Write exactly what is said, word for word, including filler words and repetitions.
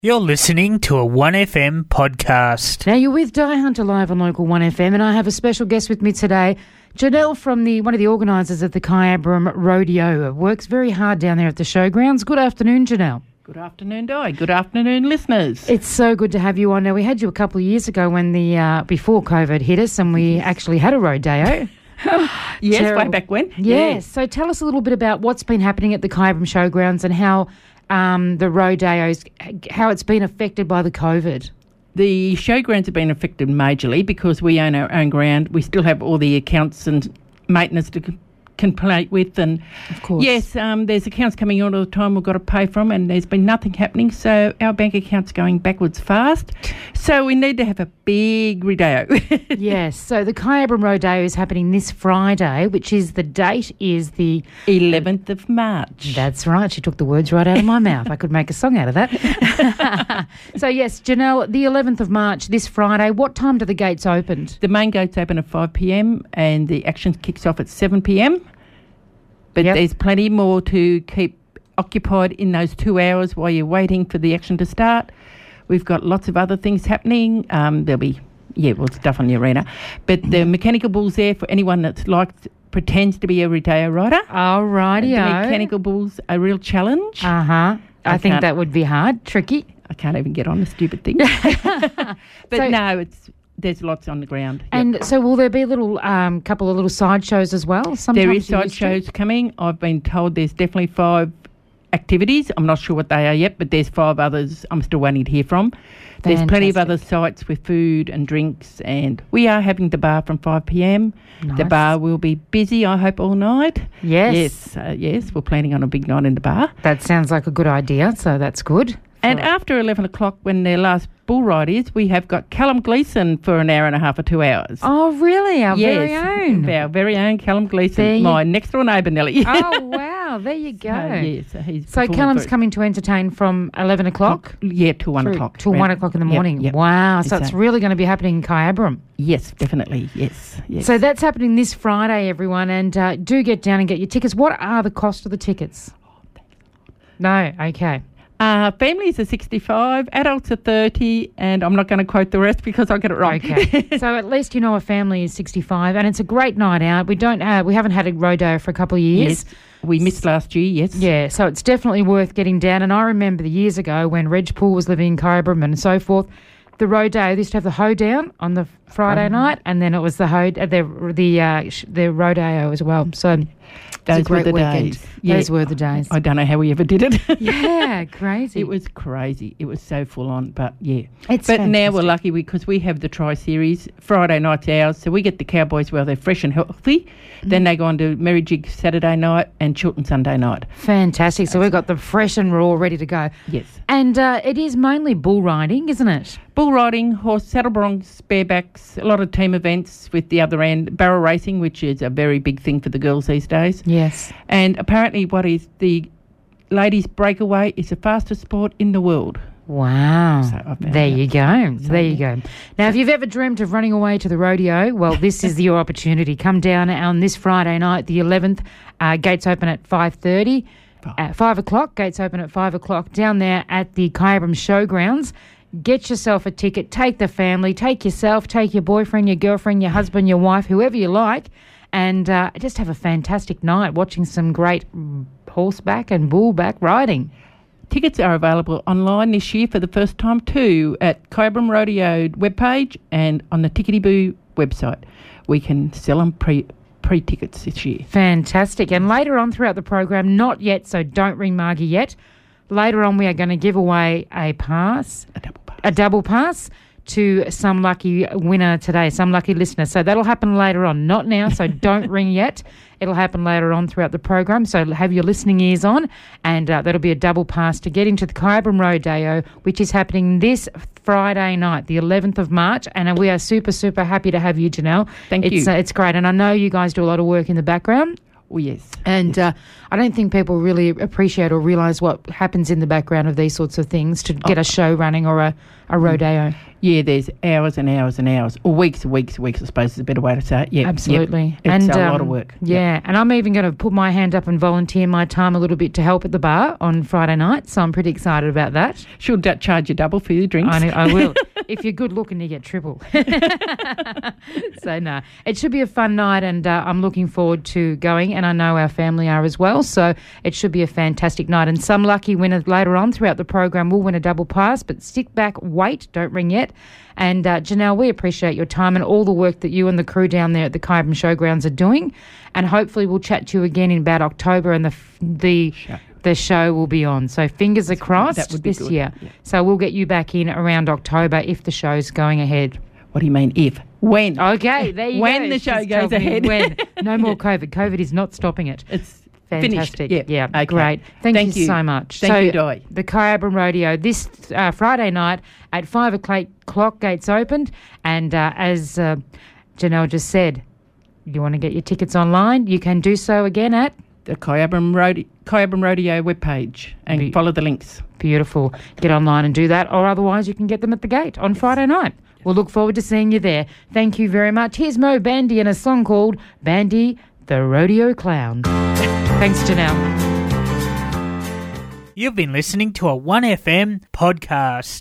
You're listening to a one F M podcast. Now you're with Die Hunter live on Local one F M, and I have a special guest with me today, Janelle from the one of the organisers of the Kyabram Rodeo. Works very hard down there at the showgrounds. Good afternoon, Janelle. Good afternoon, Di. Good afternoon, listeners. It's so good to have you on. Now, we had you a couple of years ago when the uh, before COVID hit us, and we actually had a rodeo. Yes, Terrible. way back when. Yes. Yes. So tell us a little bit about what's been happening at the Kyabram Showgrounds and how um, the rodeos, how it's been affected by the COVID. The showgrounds have been affected majorly because we own our own ground. We still have all the accounts and maintenance to c- complete with. And Of course. yes, um, there's accounts coming in all the time we've got to pay from, and there's been nothing happening. So our bank account's going backwards fast. So we need to have a big rodeo. Yes. So the Kyabram Rodeo is happening this Friday, which is the date is the... eleventh of March. That's right. She took the words right out of my mouth. I could make a song out of that. So, yes, Janelle, the eleventh of March, this Friday, what time do the gates open? The main gates open at five p.m. and the action kicks off at seven p.m. But Yep. there's plenty more to keep occupied in those two hours while you're waiting for the action to start. We've got lots of other things happening. Um, there'll be, yeah, well, stuff on the arena. But the mechanical bull's there for anyone that likes, pretends to be a rodeo rider. All righty. The mechanical bull's a real challenge. Uh-huh. I, I think can't- that would be hard, tricky. I can't even get on the stupid thing. But So- no, it's there's lots on the ground. Yep. And so will there be a little um, couple of little side shows as well? Sometimes There is you side used to? shows coming. I've been told there's definitely five activities. I'm not sure what they are yet, but there's five others I'm still waiting to hear from. There's plenty of other sites with food and drinks, and we are having the bar from five p.m. The Nice. bar will be busy, I hope, all night. Yes. Yes, uh, yes, we're planning on a big night in the bar. That sounds like a good idea, so that's good. And For- after eleven o'clock, when their last bull ride is, we have got Callum Gleeson for an hour and a half or two hours. Oh, really? Our yes, very own. our very own Callum There Gleeson, you- my next door neighbour, Nelly. Oh, wow. There you go. So, yes, so he's So performing Callum's for us. coming to entertain from eleven o'clock? Yeah, till one through- o'clock. Till Around- one o'clock in the Yep, morning. yep. Wow. So it's Exactly. really going to be happening in Kyabram. Yes, definitely. Yes. yes. So that's happening this Friday, everyone. And uh, do get down and get your tickets. What are the cost of the tickets? No. Okay. Uh, families are sixty-five, adults are thirty, and I'm not going to quote the rest because I'll get it wrong. Okay. So at least you know a family is sixty-five, and it's a great night out. We don't have, we haven't had a rodeo for a couple of years. Yes. We missed last year, yes. Yeah, so it's definitely worth getting down. And I remember the years ago when Reg Poole was living in Kyabram and so forth, the rodeo, they used to have the hoedown on the Friday Um, night, and then it was the ho- uh, the the uh, sh- the rodeo as well. So it was Those a great were the weekend. days. Yeah. Those were the days. I don't know how we ever did it. Yeah, crazy. It was crazy. It was so full on, but yeah. It's but now we're fantastic. lucky because we have the Tri Series. Friday night's ours, so we get the Cowboys while they're fresh and healthy. Then they go on to Merry Jig Saturday night and Chiltern Sunday night. Fantastic. So we've got them fresh and raw, ready to go. Yes. And uh, it is mainly bull riding, isn't it? Bull riding, horse, saddle broncs, barebacks, a lot of team events with the other end, barrel racing, which is a very big thing for the girls these days. Yes. And apparently what is the ladies' breakaway is the fastest sport in the world. Wow. So I found There out. you go. There you go. Now, if you've ever dreamt of running away to the rodeo, well, this is your opportunity. Come down on this Friday night, the eleventh. Uh, gates open at five thirty. At five o'clock, gates open at five o'clock. Down there at the Kyabram Showgrounds. Get yourself a ticket. Take the family. Take yourself. Take your boyfriend, your girlfriend, your husband, your wife, whoever you like. And uh, just have a fantastic night watching some great mm, horseback and bullback riding. Tickets are available online this year for the first time too at Kyabram Rodeo webpage and on the Tickety Boo website. We can sell them pre, pre-tickets this year. Fantastic. And later on throughout the program, not yet, so don't ring Margie yet. Later on, we are going to give away a pass, A double pass. a double pass to some lucky winner today, some lucky listener. So that'll happen later on, not now, so don't ring yet. It'll happen later on throughout the program, so have your listening ears on, and uh, that'll be a double pass to get into the Kyabram Rodeo, which is happening this Friday night, the eleventh of March, and we are super, super happy to have you, Janelle. Thank it's, you. Uh, it's great, and I know you guys do a lot of work in the background. Oh, yes. And uh, I don't think people really appreciate or realise what happens in the background of these sorts of things to get Oh. a show running or a, a rodeo. Yeah, there's hours and hours and hours, or weeks and weeks and weeks, I suppose is a better way to say it. Yeah, Absolutely. Yep. It's and, a um, lot of work. Yeah, Yep. and I'm even going to put my hand up and volunteer my time a little bit to help at the bar on Friday night, so I'm pretty excited about that. She'll d- charge you double for your drinks. I, know, I will. If you're good looking, you get triple. So, no, it should be a fun night, and uh, I'm looking forward to going, and I know our family are as well, so it should be a fantastic night. And some lucky winners later on throughout the program will win a double pass, but stick back, wait, don't ring yet. And uh, Janelle, we appreciate your time and all the work that you and the crew down there at the Kyabram Showgrounds are doing, and hopefully we'll chat to you again in about October, and the f- the Show. the show will be on. So fingers are crossed That would be this good. year. Yeah. So we'll get you back in around October if the show's going ahead. What do you mean if? When? Okay, there you When go. the show She's goes told me ahead. When. No more COVID. COVID is not stopping it. It's Fantastic. finished. Yeah, Okay. great. Thank, Thank you, you. so much. Thank so, you, Di. The Kyabram Rodeo this uh, Friday night at five o'clock, gates opened. And uh, as uh, Janelle just said, you want to get your tickets online, you can do so again at the Kyabram Rodeo, Kyabram Rodeo webpage and Be- follow the links. Beautiful. Get online and do that, or otherwise you can get them at the gate on Friday night. We'll look forward to seeing you there. Thank you very much. Here's Mo Bandy and a song called Bandy the Rodeo Clown. Thanks, Janelle. You've been listening to a one F M podcast.